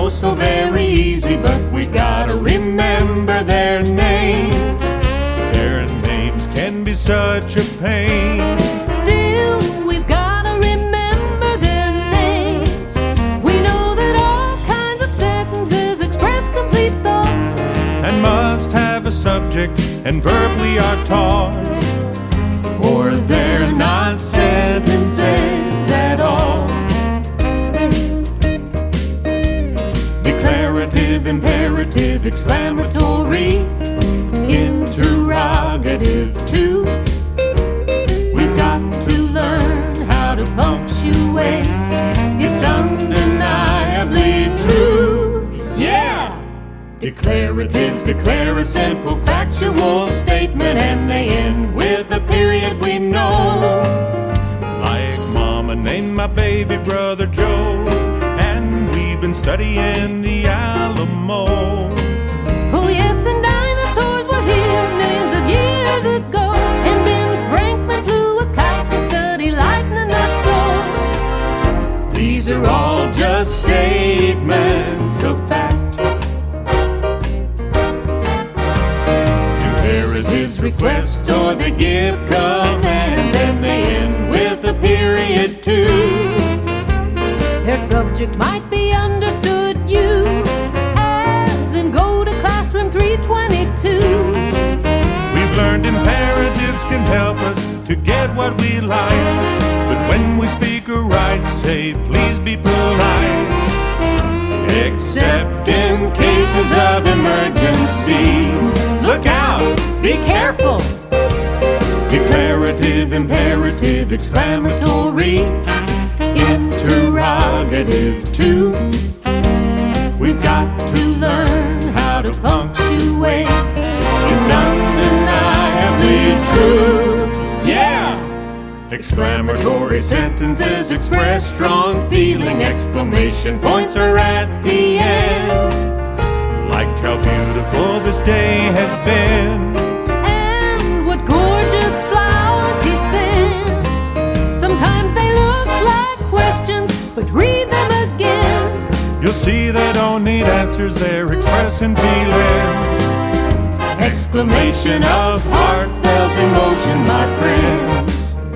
oh so very easy, but we gotta remember their names. Their names can be such a pain. Still, we've gotta remember their names. We know that all kinds of sentences express complete thoughts, And must have a subject and verb we are taught. Or they're not sentences at all. Declarative, imperative, exclamatory, interrogative too. We've got to learn how to punctuate. It's undeniably true. Yeah! Declaratives declare a simple factual statement, and they end with a period we know. Like Mama named my baby brother Joe, and we've been studying the Alamo. oh yes, and dinosaurs were here millions of years ago, and Ben Franklin flew a kite to study lightning that's slow. These are all just statements of fact. Imperatives request or they give commands, and they end with a period too. Their subject might be understood, you, as in go to classroom 322. We've learned imperatives can help us to get what we like, but when we speak or write, say please be polite. Except in cases of emergency, look out, be careful. Declarative, imperative, exclamatory, interrogative too. We've got to learn how to punctuate. It's undeniably true. Yeah! Exclamatory sentences express strong feeling. Exclamation points are at the end. Like how beautiful this day has been, And what gorgeous flowers he sent. Sometimes they look like questions, but read them again. you'll see they don't need answers, they're expressing feelings. Exclamation of heartfelt emotion, my friends.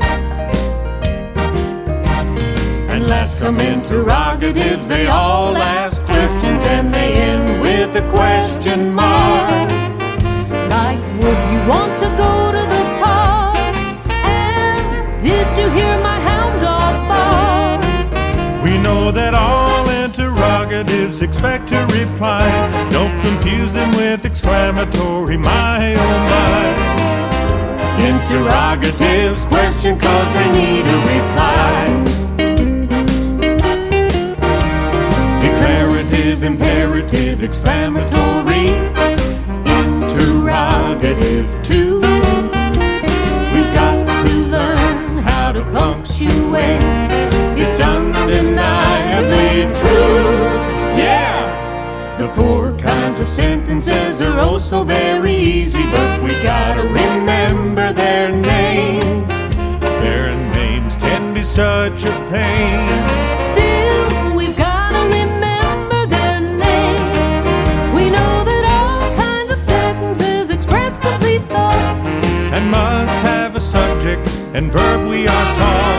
And last come interrogatives, they all ask questions, and they end with a question mark. Like, would you want to go to the park? And did you hear my hound dog bark? We know that all interrogatives expect a reply. Don't confuse them with exclamatory, my oh my. Interrogatives question cause they need a reply. Declarative, imperative, exclamatory, interrogative too. We've got to learn how to punctuate. It's undeniably true. Yeah! The four kinds of sentences are oh so very easy, but we gotta remember their names. Their names can be such a pain. Still, we've gotta remember their names. We know that all kinds of sentences express complete thoughts, And must have a subject and verb we are taught.